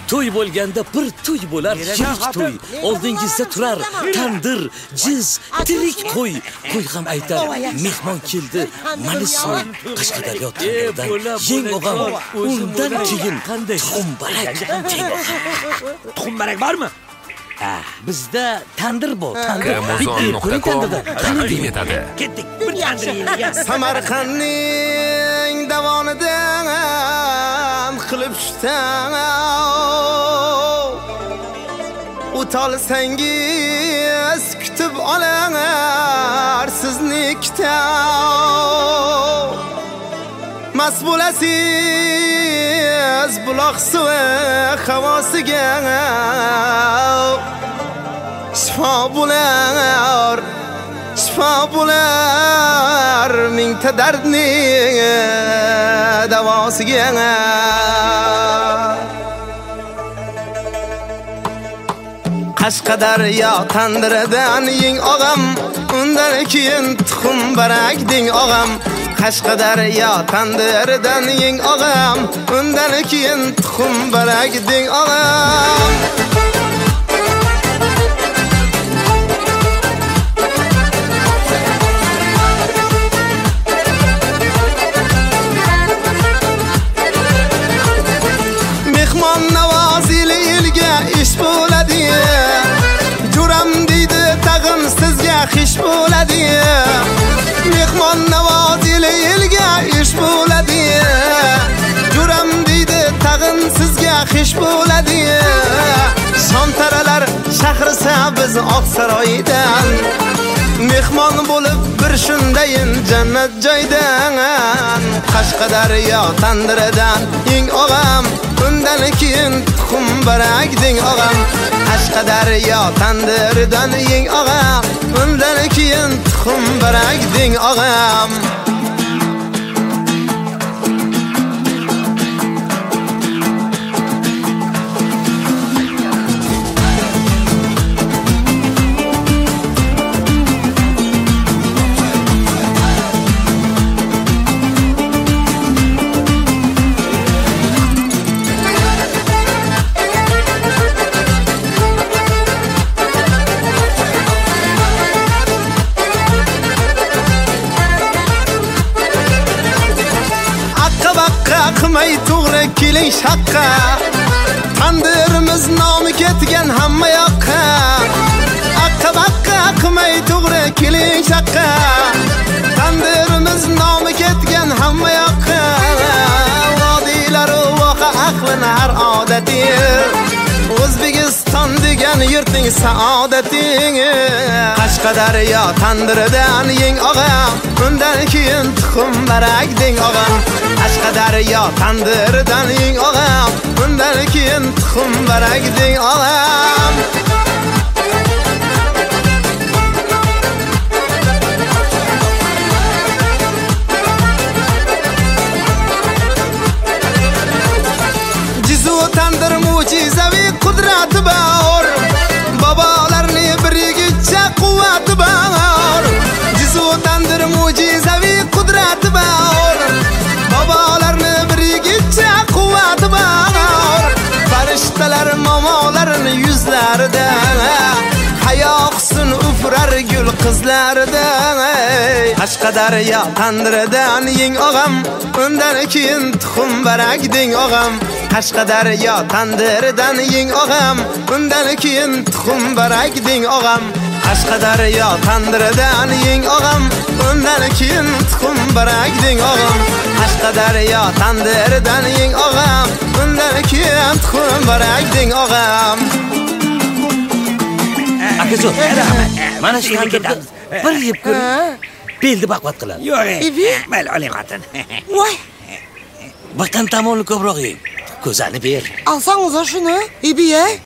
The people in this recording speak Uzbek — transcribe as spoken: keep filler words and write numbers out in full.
to'y bo'lganda bir to'y bo'lar, yirik to'y. Oldingizda turar tandir, jiz, tirik qo'y. Qo'y ham aytar, mehmon keldi, mana so'y. Qashqadaryo tandiridan yeng og'am, undan keyin qanday tuxumbarak. Tuxumbarak bormi? Bizda tandir bor, tandir. amazon nuqta com taqdim etadi. Ketdik. Bir tandir. Samarqandning davonidan qilib tushsam, o'tolsangiz kutib olar siznikda. Mas bo'lasiz buloq suvi havosiga, shifo bo'lar, shifo bo'lar mingta dardning davosiga. Qashqadaryo tandiridan yeng og'am, undan keyin tuxum barak deng og'am. Qashqadaryo tandiridan yeng og'am, undan keyin tuxum barak deng og'am. Mehmon navozili elga ish bo'ladi, juram deydi tag'in sizga xish bo'ladi. Mehmon navozili elga ish bo'ladi, juram deydi tag'in sizga xish bo'ladi. Shomtaralar shahrisa biz Oqsaroydan, mehmon bo'lib bir shundayin jannat joydan. Qashqadaryo tandiridan yeng og'am, undan keyin tuxum barak deng og'am. Qashqadaryo tandiridan yeng og'am, undan keyin tuxum barak deng og'am. Qilmay to'g'ri keling shaqqa, tandirimiz nomi ketgan hamma yoqqa. Aqqa baqqa qilmay to'g'ri keling shaqqa, tandirimiz nomi ketgan hamma yoqqa. Vodiylar voqa aqlini har odati, O'zbekiston degan yurtning saodating. Qashqadaryo tandiridan yeng og'am, undan keyin tuxum barak deng og'am. Qashqadaryo tandiridan yeng og'am, undan keyin tuxum barak deng og'am. Jizu tandir mo'jizaviy qudrati bor, bobolarning birigicha quvvati bor. Jizu tandir mo'jizaviy qudrati bor, bobolarni birigicha quvvati bor. Farishtalar momolarni yuzlarida, hayo husn ufrar gul qizlarida. Qashqadaryo tandiridan yeng og'am, undan keyin tuxum barak deng og'am. Qashqadaryo tandiridan yeng og'am, undan keyin tuxum barak deng og'am. Qashqadaryo tandiridan yeng og'am, undan keyin tuxum barak deng og'am. Qashqadaryo tandiridan yeng og'am, undan keyin tuxum barak deng og'am. Akajon, mana shu tandirda bir yeb ko'ring, belni baqvat qiladi. Yo'q, mayli oling xotin. Voy, Baqan tomonni ko'proq yeng. Ko'zani ber. alsangiz shuni, ibi-ye.